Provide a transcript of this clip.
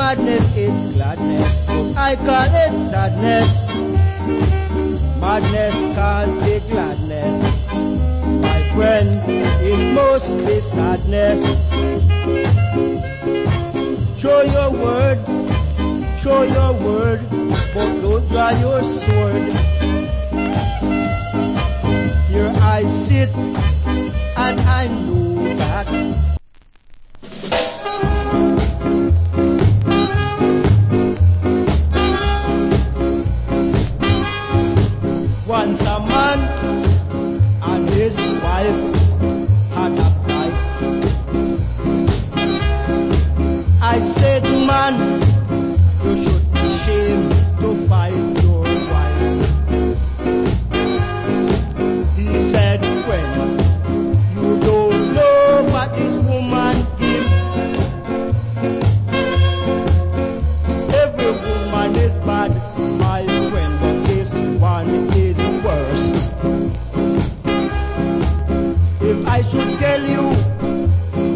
madness is gladness, but I call it sadness. Madness can't be gladness, my friend, it must be sadness. Show your word, but don't draw your sword. Here I sit, and I know that